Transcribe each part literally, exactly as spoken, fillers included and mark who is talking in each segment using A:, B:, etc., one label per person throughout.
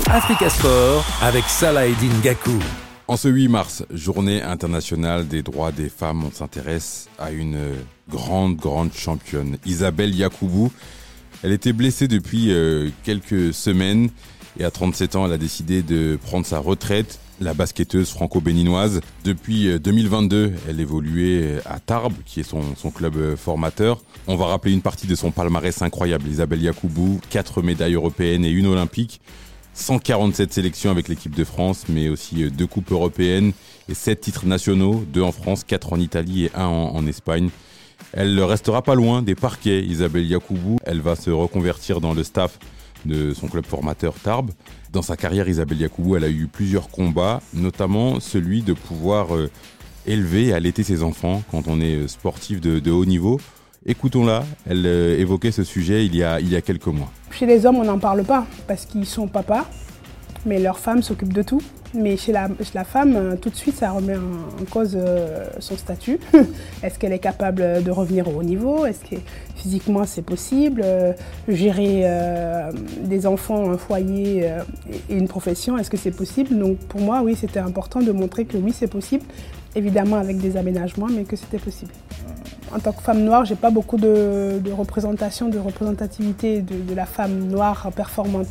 A: Africa Sport avec Salah-Eddine Gakou.
B: En ce huit mars, journée internationale des droits des femmes, on s'intéresse à une grande, grande championne, Isabelle Yacoubou. Elle était blessée depuis euh, quelques semaines et à trente-sept ans, elle a décidé de prendre sa retraite. La basketteuse franco-béninoise, depuis deux mille vingt-deux, elle évoluait à Tarbes, qui est son, son club formateur. On va rappeler une partie de son palmarès incroyable. Isabelle Yacoubou, quatre médailles européennes et une olympique, cent quarante-sept sélections avec l'équipe de France, mais aussi deux coupes européennes et sept titres nationaux, deux en France, quatre en Italie et un en, en Espagne. Elle ne restera pas loin des parquets, Isabelle Yacoubou. Elle va se reconvertir dans le staff de son club formateur Tarbes. Dans sa carrière, Isabelle Yacoubou, elle a eu plusieurs combats, notamment celui de pouvoir euh, élever et allaiter ses enfants quand on est sportif de, de haut niveau. Écoutons-la, elle euh, évoquait ce sujet il y a, il y a quelques mois.
C: Chez les hommes, on n'en parle pas parce qu'ils sont papas, mais leurs femmes s'occupent de tout. Mais chez la, chez la femme, tout de suite, ça remet en, en cause euh, son statut. Est-ce qu'elle est capable de revenir au haut niveau? Est-ce que physiquement, c'est possible? euh, Gérer euh, des enfants, un foyer euh, et une profession, est-ce que c'est possible? Donc pour moi, oui, c'était important de montrer que oui, c'est possible. Évidemment avec des aménagements, mais que c'était possible. En tant que femme noire, j'ai pas beaucoup de, de représentation, de représentativité de, de la femme noire performante.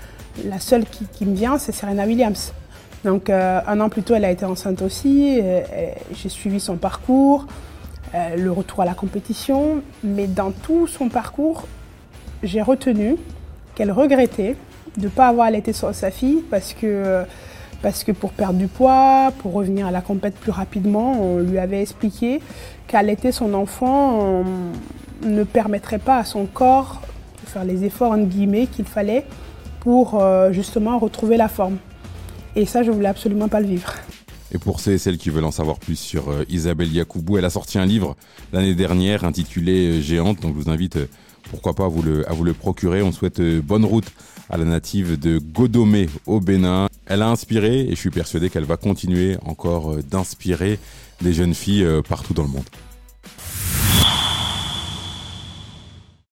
C: La seule qui, qui me vient, c'est Serena Williams. Donc euh, un an plus tôt, elle a été enceinte aussi. Euh, j'ai suivi son parcours, euh, le retour à la compétition. Mais dans tout son parcours, j'ai retenu qu'elle regrettait de ne pas avoir allaité sa fille parce que, parce que pour perdre du poids, pour revenir à la compète plus rapidement, on lui avait expliqué qu'allaiter son enfant on, ne permettrait pas à son corps de faire les efforts entre guillemets qu'il fallait pour euh, justement retrouver la forme. Et ça, je voulais absolument pas le vivre.
B: Et pour ceux et celles qui veulent en savoir plus sur euh, Isabelle Yacoubou, elle a sorti un livre l'année dernière intitulé euh, Géante. Donc je vous invite, euh, pourquoi pas, à vous, le, à vous le procurer. On souhaite euh, bonne route à la native de Godomé au Bénin. Elle a inspiré et je suis persuadé qu'elle va continuer encore euh, d'inspirer des jeunes filles euh, partout dans le monde.